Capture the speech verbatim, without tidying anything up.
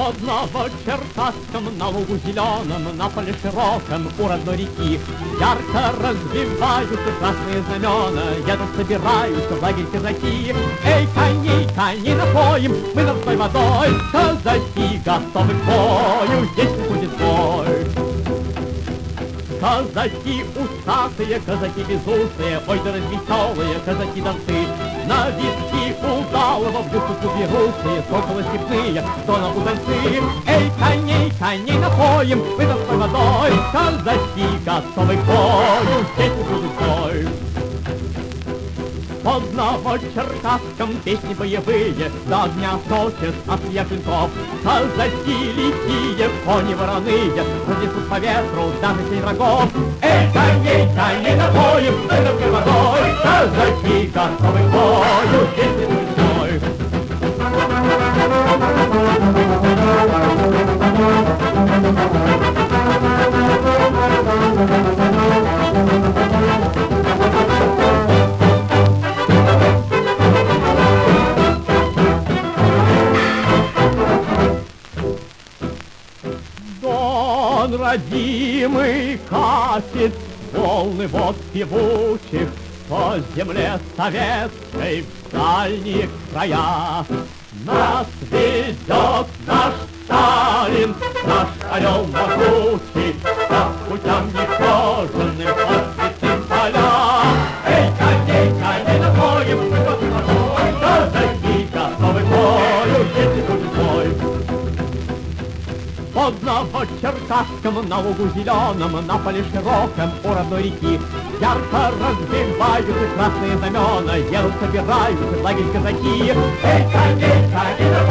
Под Новочеркасском, на лугу зеленом, на поле широком у родной реки ярко развиваются красные знамена, едут, собираются в лагерь казаки. Эй, коней, коней напоим, мы над водой, казаки готовы к бою, здесь будет бой. Казаки усатые, казаки безусые, ой, да развеселые, казаки-донцы. На виски удалого в бюсту берутся, соколы степные, кто на удальцы. Эй, коней, коней напоим, мы над водой, казаки готовы к бою, здесь будет бой. Под Новочеркасском песни боевые, до огня сочат острия клинков. Казаки лихие, кони вороные, разнесут по ветру даже тень врагов. Эй, коней, коней напоим, мы над водой, казаки готовы к бою, здесь не будет бой. Дон родимый катит волны вод певучих по земле советской в дальние края. Нас ведет наш Сталин, наш орел могучий, по путям нехоженным, открытым поля. Эй, коней, коней напоим, мы готовы к бою, казаки готовы к бою, если будет бой. Под Новочеркасском, на лугу зеленом, на поле широком у родной реки ярко развиваются красные знамена, едут, собираются в лагерь казаки. Эй, коней, коней,